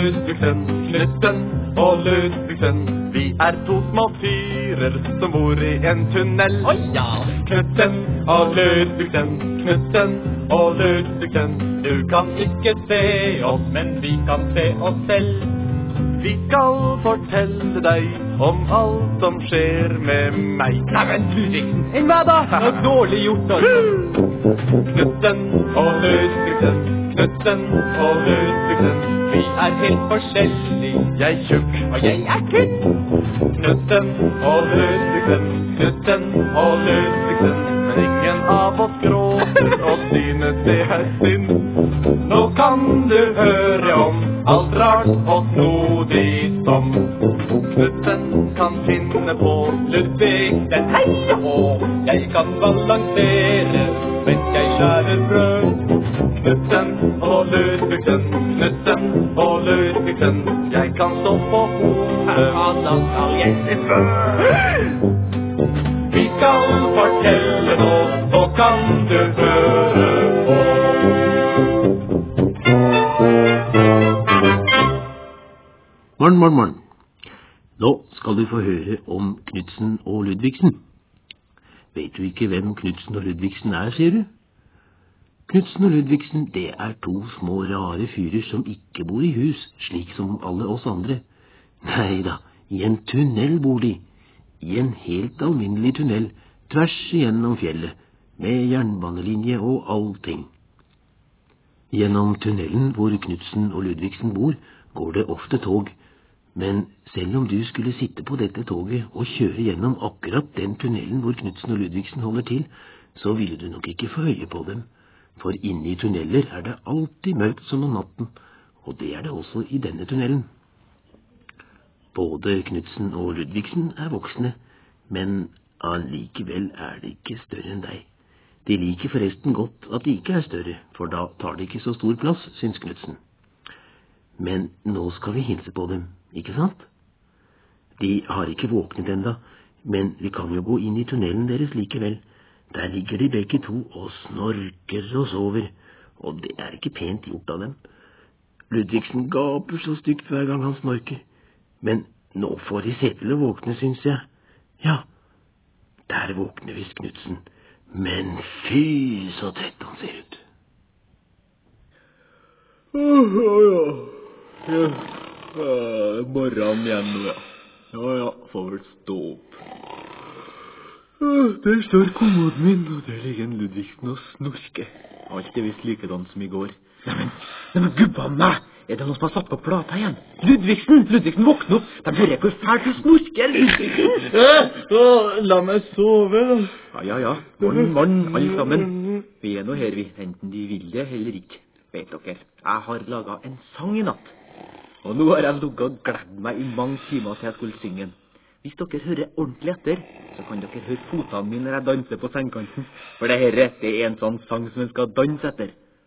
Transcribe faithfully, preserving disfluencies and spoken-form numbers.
Ludvigsen, Knutsen og Ludvigsen. Vi er to små fyrer som bor i en tunnel. Oi, ja. Knutsen og Ludvigsen, Knutsen og Ludvigsen. Du kan ikke se oss, men vi kan se oss selv. Vi skal fortelle deg om alt som skjer med meg. Nei, men Ludvigsen, enn hva da? Det er dårlig gjort, altså. Knutsen og Ludvigsen, Knutsen og Ludvigsen. Vi er helt forskjellige. Jeg er tjukk, Og jeg er kun. Knutsen og Ludvigsen, Knutsen og Ludvigsen. Men ingen av oss gråter og synes det er synd. Nå kan du høre om alt rart og snodig som Knutsen kan finne på. Ludvigsen, hei og jeg kan balansere mens jeg skjærer brød. Knutsen og Ludvigsen, Knutsen og Ludvigsen. Jeg kan stå på hodet, Anna skal jeg se før. vi skal fortelle nå, så kan du høre på. Morgen, morgen, morgen. Nå skal du få høre om Knutsen og Ludvigsen. Vet du ikke hvem Knutsen og Ludvigsen er, sier du? Knutsen og Ludvigsen, det er to små rare fyrer som ikke bor i hus, slik som alle oss andre. Neida, i en tunnel bor de. I en helt alminnelig tunnel, tvers igjennom fjellet, med jernbanelinje og allting. Gjennom tunnelen hvor Knutsen og Ludvigsen bor, går det ofte tog. Men selv om du skulle sitte på dette toget og kjøre gjennom akkurat den tunnelen hvor Knutsen og Ludvigsen holder til, så ville du nok ikke få øye på dem. For inne i tunneler er det alltid mørkt som om natten, og det er det også i denne tunnelen. Både Knutsen og Ludvigsen er voksne, men allikevel er de ikke større enn deg. De liker forresten godt at de ikke er større, for da tar de ikke så stor plass, syns Knutsen. Men nå skal vi hilse på dem, ikke sant? De har ikke våknet enda, men vi kan jo gå inn i tunnelen deres likevel. Der ligger de begge to og snorker og sover, og det er ikke pent gjort av dem. Ludvigsen gaper så stygt hver gang han snorker, men nå får de se til å våkne, syns jeg. Ja, der våkner visst Knutsen, men fy så trett han ser ut. Åh, ja, ja. Ja, uh, morgen igjen nå, ja. Ja, ja, får vel stå opp. Uh, der står kommoden min, og der ligger en Ludvigsen og snorker. Alt er vist likedan som i går. Neimen, neimen, gubba meg! Er det noen som har satt på plata igjen? Ludvigsen! Ludvigsen, våkne opp! De hører hvor fælt du snorker, Ludvigsen! Uh, uh, la meg sove, da. Ja, ja, ja. Morgen, morgen, alle sammen. Vi er nå her, vi. Enten de vil det eller ikke. Vet dere, jeg har laget en sang i natt. Og nå har jeg lukket og gledd meg i mange timer til jeg skulle synge den. Hvis dere hører ordentlig etter, så kan dere høre fotene mine når jeg danser på sengkanten. For det her, det er en sånn sang som jeg skal danse etter.